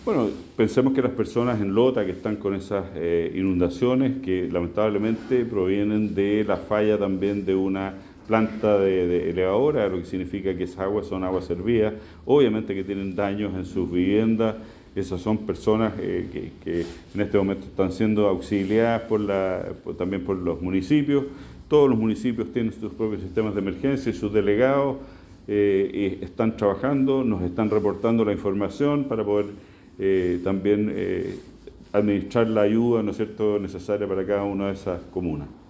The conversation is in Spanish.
Bueno, pensemos que las personas en Lota que están con esas inundaciones, que lamentablemente provienen de la falla también de una planta de elevadora, lo que significa que esas aguas son aguas servidas, obviamente que tienen daños en sus viviendas. Esas son personas que en este momento están siendo auxiliadas también por los municipios. Todos los municipios tienen sus propios sistemas de emergencia y sus delegados y están trabajando, nos están reportando la información para poder también administrar la ayuda, ¿no es cierto?, necesaria para cada una de esas comunas.